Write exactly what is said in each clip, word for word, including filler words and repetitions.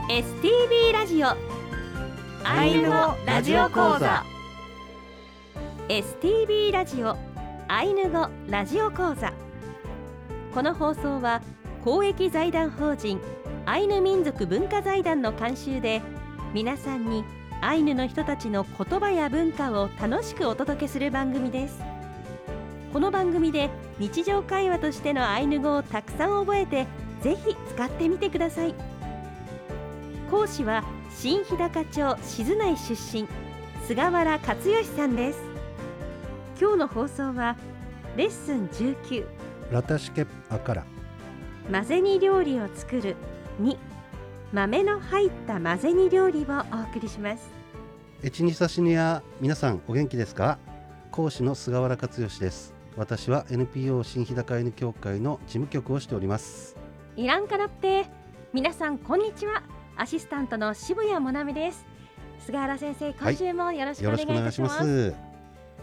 エスティービー ラジオアイヌ語ラジオ講座 エスティービー ラジオアイヌ語ラジオ講座。この放送は公益財団法人アイヌ民族文化財団の監修で、皆さんにアイヌの人たちの言葉や文化を楽しくお届けする番組です。この番組で日常会話としてのアイヌ語をたくさん覚えて、ぜひ使ってみてください。講師は新日高町静内出身、菅原克義さんです。今日の放送はレッスンじゅうきゅう、 ラタシケプアカラ、 混ぜ煮料理を作るに、豆の入った混ぜ煮料理をお送りします。 エチニサシニア、皆さんお元気ですか？講師の菅原克義です。私は エヌピーオー 新日高アイヌ協会の事務局をしております。 イランカラプテ、皆さんこんにちは。アシスタントの渋谷もなみです。菅原先生、今週もよろしくお願いいたします。はい、よろしくお願いします。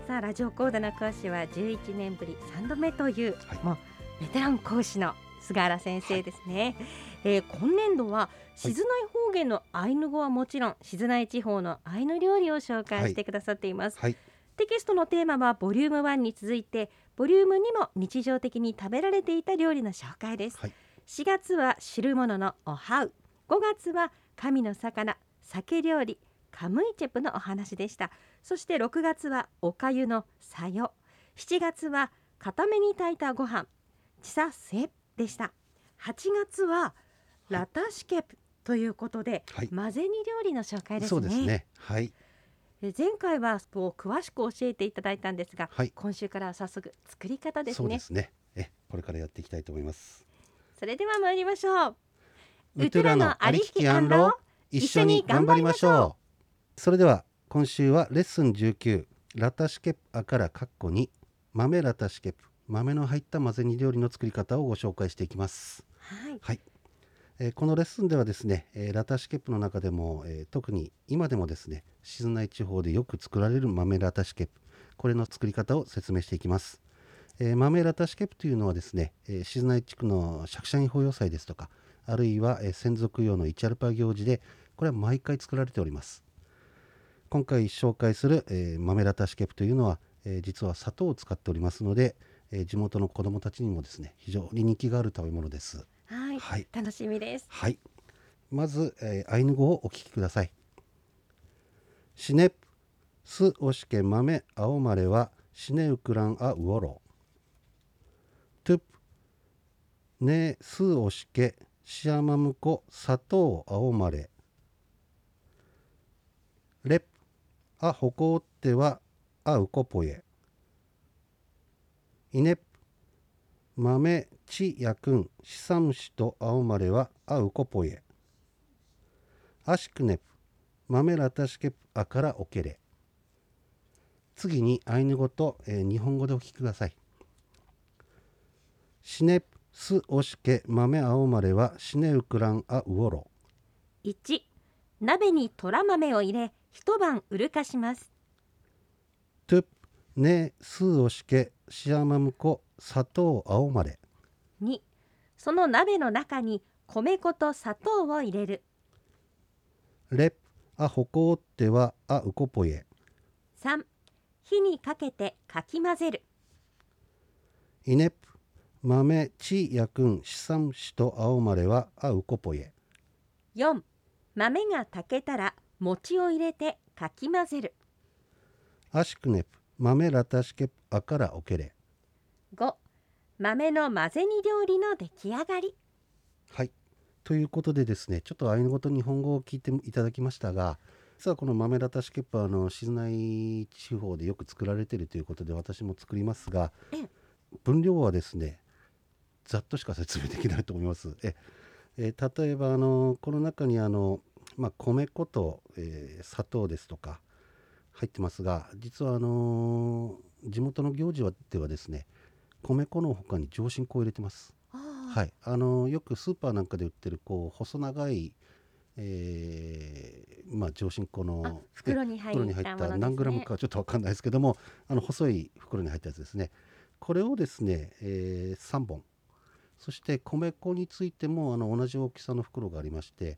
さあ、ラジオ講座の講師はじゅういちねんぶりさんどめという、はい、もうベテラン講師の菅原先生ですね。はい、えー、今年度は静内方言のアイヌ語はもちろん、静内地方のアイヌ料理を紹介してくださっています。はいはい、テキストのテーマはボリュームワンに続いて、ボリュームにも日常的に食べられていた料理の紹介です。はい、しがつは汁物のおはう、ごがつは神の魚、酒料理カムイチェプのお話でした。そしてろくがつはおかゆのさよ、しちがつは固めに炊いたご飯チサセでした。はちがつはラタシケプということで、はい、混ぜ煮料理の紹介ですね。 そうですね、はい、 え前回は詳しく教えていただいたんですが、はい、今週からは早速作り方ですね。 そうですね、えこれからやっていきたいと思います。 それでは参りましょう。 ウトゥラのありききアンロ、一緒に頑張りましょう。それでは今週はレッスンじゅうきゅう、ラタシケプアからカッコに、豆ラタシケプ、豆の入った混ぜ煮料理の作り方をご紹介していきます。はい、はい、えー、このレッスンではですね、えー、ラタシケプの中でも、えー、特に今でもですね、静内地方でよく作られる豆ラタシケプ、これの作り方を説明していきます。えー、豆ラタシケプというのはですね、えー、静内地区の釈迦院法要祭ですとか、あるいは、えー、専属用のイチャルパ行事で、これは毎回作られております。今回紹介する、えー、豆ラタシケプというのは、えー、実は砂糖を使っておりますので、えー、地元の子どもたちにもですね、非常に人気がある食べ物です。 はい、はい、楽しみです。 はい、まず、えー、アイヌ語をお聞きください。シネプスオシケ豆青マレはシネウクランアウオロ、トゥプネスオシケシアマムコ砂糖青マレ、レプアホコーテはアウコポエ、イネプ豆チヤクンシサムシと青マレはアウコポエ、アシクネプ豆ラタシケプアからオケレ。次にアイヌ語と、えー、日本語でお聞きください。シネプスオシケ豆青マレはシネウクランアウオロ。 いち、鍋にトラ豆を入れ一晩うるかします。 トゥプネスオシケシアマムコ砂糖青マレ。 に、その鍋の中に米粉と砂糖を入れる。 レプアホコーテはアウコポエ。 さん、火にかけてかき混ぜる。 イネプ豆チヤクンシサムシと青マレはアウコポエ。 よん、豆が炊けたら餅を入れてかき混ぜる。 アシクネプ豆ラタシケプアからオケレ。 ご、豆の混ぜ煮料理の出来上がり。 はい、ということでですね、ちょっとアイヌ語と日本語を聞いていただきましたが、実はこの豆ラタシケプはあの静内地方でよく作られているということで私も作りますが、分量はですねざっとしか説明できないと思います。ええ例えばあのこの中にあの、まあ、米粉と、えー、砂糖ですとか入ってますが、実はあの地元の行事ではですね、米粉の他に上新粉を入れてます。はい、あのよくスーパーなんかで売ってるこう細長い、えーまあ、上新粉の袋に入った、 った何グラムかちょっと分かんないですけども、あの細い袋に入ったやつですね。これをですね、えー、さんぼん、そして米粉についてもあの同じ大きさの袋がありまして、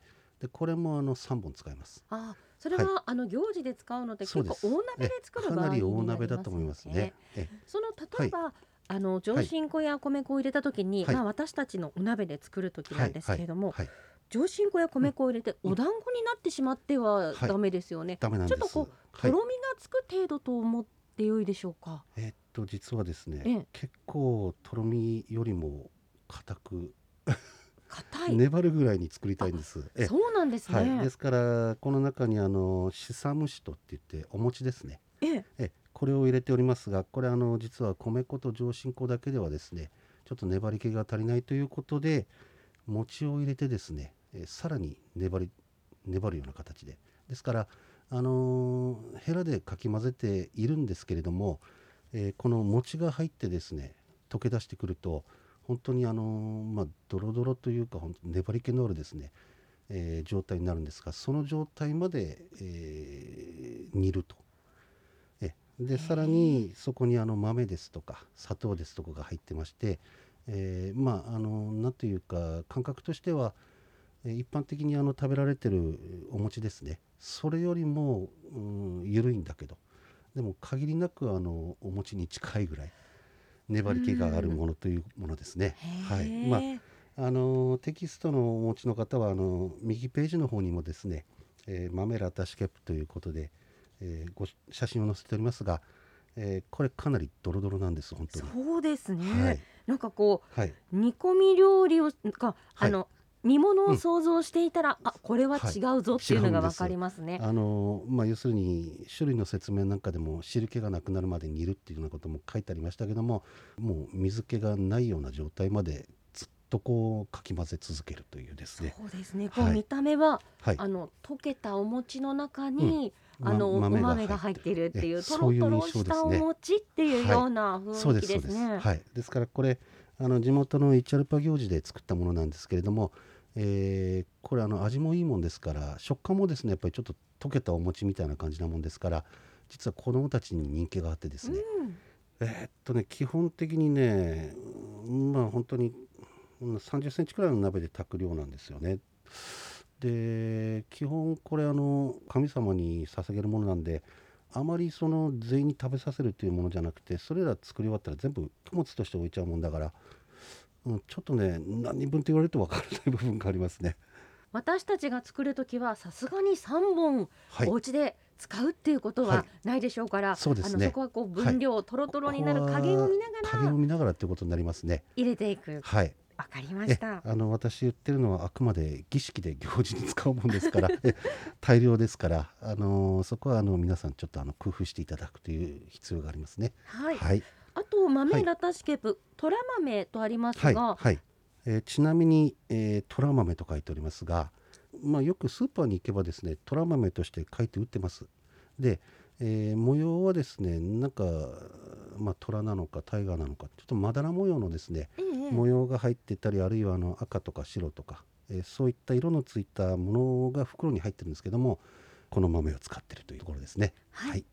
でこれもあのさんぼん使います。 あ、それは、はい、あの行事で使うので結構大鍋で作る場合になりますよね。 かなり大鍋だと思いますね。えその例えば、はい、あの上新粉や米粉を入れた時に、はい、まあ、私たちのお鍋で作る時なんですけれども、はいはいはい、上新粉や米粉を入れてお団子になってしまってはダメですよね。 ダメなんです。 ちょっとこうとろみがつく程度と思ってよいでしょうか。 えー、っと実はですね、ええ、結構とろみよりも硬く硬い粘るぐらいに作りたいんです。 えそうなんですね。 はい、ですからこの中にあのしさむしとって言ってお餅ですね。ええ、これを入れておりますが、これあの実は米粉と上新粉だけではですね、ちょっと粘り気が足りないということで餅を入れてですね、えさらに粘り粘るような形で、ですからあのー、ヘラでかき混ぜているんですけれども、えー、この餅が入ってですね溶け出してくると本当にあのー、まあドロドロというか本当粘り気のあるですね、えー、状態になるんですが、その状態まで、えー、煮ると。えでさらにそこにあの豆ですとか砂糖ですとかが入ってまして、えー、まああのなんというか感覚としては一般的にあの食べられてるお餅ですね、それよりも、うん、緩いんだけどでも限りなくあのお餅に近いぐらい粘り気があるものというものですね。はい、まああのテキストのお持ちの方はあの右ページの方にもですね、えー、豆ラタシケップということで、えー、ご写真を載せておりますが、えー、これかなりドロドロなんです本当に。 そうですね、はい、なんかこう、はい、煮込み料理をかあの、はい、煮物を想像していたら、うん、あこれは違うぞっていうのが分かりますね。 はい、あのまあ、要するに種類の説明なんかでも汁気がなくなるまで煮るっていうようなことも書いてありましたけども、もう水気がないような状態までずっとこうかき混ぜ続けるというですね。 そうですね、こう見た目は、はい、あの溶けたお餅の中に、うん、あの、ま、お豆が入っているっていうとろとろしたお餅っていうような雰囲気ですね。 はい、ですからこれあの地元のイチャルパ行事で作ったものなんですけれども、えー、これあの味もいいもんですから食感もですねやっぱりちょっと溶けたお餅みたいな感じなもんですから、実は子どもたちに人気があってですね、うん、えー、っとね基本的にねまあ本当にさんじゅっセンチくらいの鍋で炊く量なんですよね。で基本これあの神様に捧げるものなんであまりその全員に食べさせるっていうものじゃなくて、それら作り終わったら全部供物として置いちゃうもんだから、うん、ちょっとね何人分って言われると分からない部分がありますね。 私たちが作るときはさすがにさんぼんお家で使うっていうことはないでしょうから、はい、そうですね、あのそこはこう分量、はい、トロトロになる加減を見ながら加減を見ながらっていうことになりますね。 入れていく。はい、わかりました。 あの私言ってるのはあくまで儀式で行事に使うもんですから大量ですから、あのそこはあの皆さんちょっとあの工夫していただくという必要がありますね。 はい、はい、あと豆ラタシケプ、はい、トラ豆とありますが、 はいはい、えー、ちなみに、えー、トラ豆と書いておりますが、まあ、よくスーパーに行けばですねトラ豆として書いて売ってます。で、えー、模様はですねなんか、まあ、虎なのかタイガーなのかちょっとまだら模様のですね、ええ、模様が入ってたり、あるいはあの赤とか白とか、えー、そういった色のついたものが袋に入ってるんですけども、この豆を使っているというところですね。はい、はい、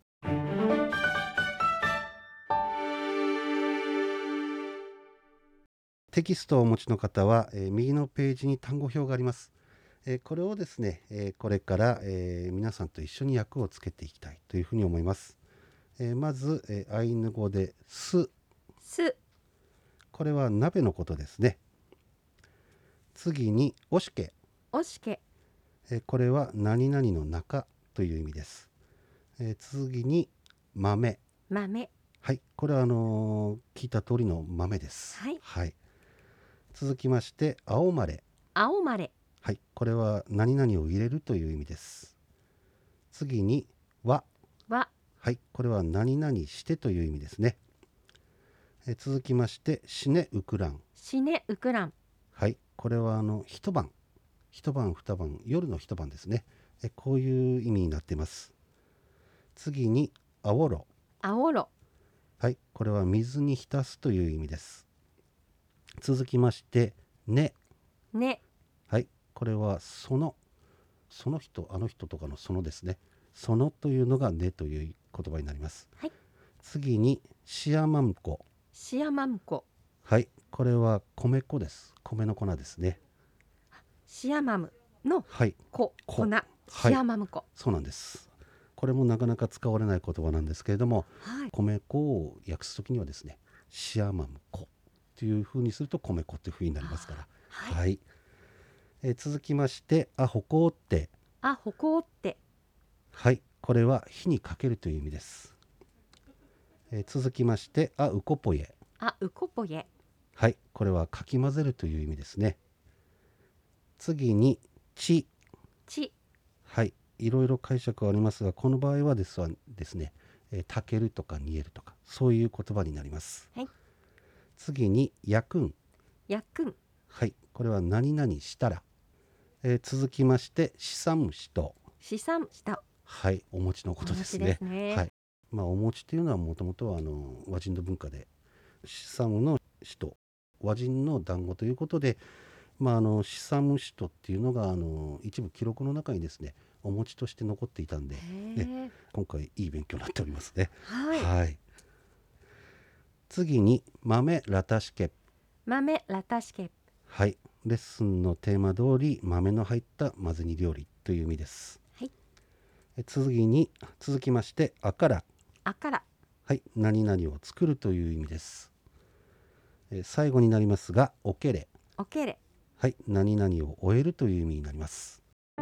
テキストをお持ちの方は、えー、右のページに単語表があります。えー、これをですね、えー、これから、えー、皆さんと一緒に訳をつけていきたいというふうに思います。えー、まず、えー、アイヌ語でス、 ス、 これは鍋のことですね。次にオシケ、 オシケ、 えー、これは何々の中という意味です。えー、次に豆、 豆、 はい、これはあのー、聞いた通りの豆です。 はい、 はい、続きまして青まれ、 青まれ、 はい、これは何々を入れるという意味です。次に和、 和、 はい、これは何々してという意味ですね。え続きましてシネウクラン、 シネウクラン、 はい、これはあの一晩一晩二晩、夜の一晩ですね。えこういう意味になっています。次にあおろ、 あおろ、 はい、これは水に浸すという意味です。続きましてね、 ね、 はい、これはそのその人あの人とかのそのですね、そのというのがねという言葉になります。 はい、 次にシアマンコ、 シアマンコ、 はい、これは米粉です。米の粉ですね。 シアマム、 の粉、 はい、 粉、 はいシアマム粉、 そうなんです。これもなかなか使われない言葉なんですけれども、 はい、 米粉を訳すときにはですね、シアマム粉というふうにすると米粉というふうになりますから。 はい、 はい、えー続きましてあほこうって、 あほこうって、 はい、これは火にかけるという意味です。えー続きましてあうこぽえ、 あうこぽえ、 はい、これはかき混ぜるという意味ですね。次にち、 ち、 はい、いろいろ解釈はありますが、この場合はですはですね、えー炊けるとか煮えるとかそういう言葉になります。 はい、 次にやくん、 やくん、 はい、これは何々したら。えー続きましてしさむしと、 しさむした、 はい、お餅のことですね。 お餅ですね。 はい、まあ、お餅というのはもともとはあの和人の文化で、しさむのしと和人の団子ということで、まあ、あのしさむしとっていうのがあの一部記録の中にですねお餅として残っていたんで、 へー、 今回いい勉強になっておりますね。 はい、 はい、次に豆ラタシケ、 豆ラタシケ、 はい、レッスンのテーマ通り豆の入った混ぜ煮料理という意味です。 はい、 え次に続きましてあから、 あから、 はい、何々を作るという意味です。え最後になりますがおけれ、 おけれ、 はい、何々を終えるという意味になります。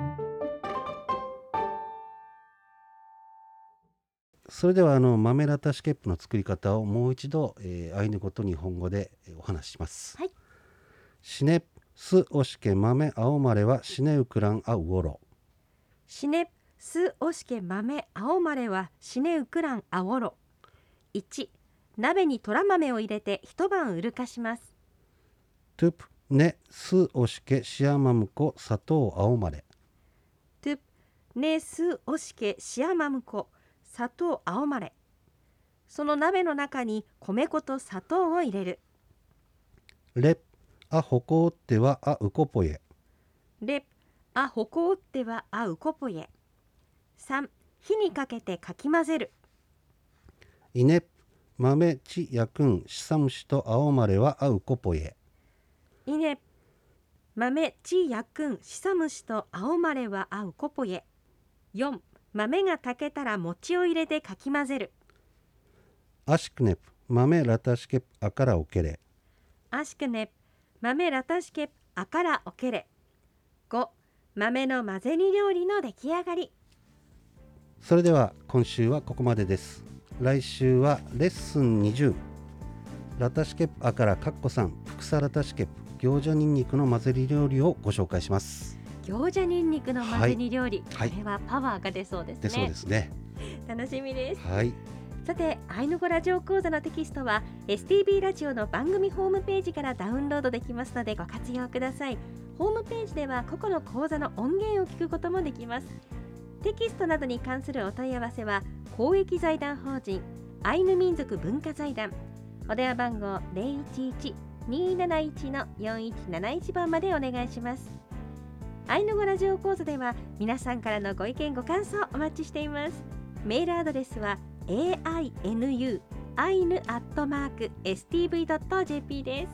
それではあの豆ラタシケップの作り方をもう一度、えー、アイヌ語と日本語でえーお話しします。 はい、 しねすおしけ豆青まれはしねうくらんあうおろ、 しねすおしけ豆青まれはしねうくらんあおろ。いち、鍋にとら豆を入れて一晩うるかします。 トゥプねすおしけしあまむこ砂糖青まれ、 トゥプねすおしけしあまむこ砂糖青まれ。その鍋の中に米粉と砂糖を入れる。 レあほこうってはあうこぽえ、 レあほこうってはあうこぽえ。さん、火にかけてかき混ぜる。 いね豆ちやくんしさむしと青まれはあうこぽえ、 いね豆ちやくんしさむしと青まれはあうこぽえ。よん、豆が炊けたら餅を入れてかき混ぜる。 あしくね豆ラタシケあからおけれ、 あしくね豆ラタシケあからおけれ。ご、豆の混ぜ煮料理の出来上がり。 それでは今週はここまでです。来週はレッスンにじゅう、ラタシケあからかっこさんふくさラタシケ餃子ニンニクの混ぜ煮料理をご紹介します。 餃子ニンニクの混ぜ煮料理、 はい、 これはパワーが出そうですね。 でそうですね。 楽しみです。 はい、 さて、アイヌ語ラジオ講座のテキストは エスティービー ラジオの番組ホームページからダウンロードできますのでご活用ください。ホームページでは個々の講座の音源を聞くこともできます。テキストなどに関するお問い合わせは公益財団法人アイヌ民族文化財団、お電話番号 ゼロいちいち にーなないち のよんいちなないち 番までお願いします。アイヌ語ラジオ講座では皆さんからのご意見ご感想お待ちしています。メールアドレスは エーアイエヌユー アイヌ アットマーク エスティーブイ ドット ジェーピー です。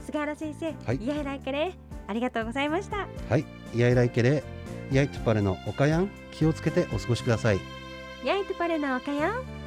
菅原先生、 はい、 イヤイライケレありがとうございました。 はい、イヤイライケレイヤイトパレのおかやん気をつけてお過ごしください。 イヤイトパレのおかやん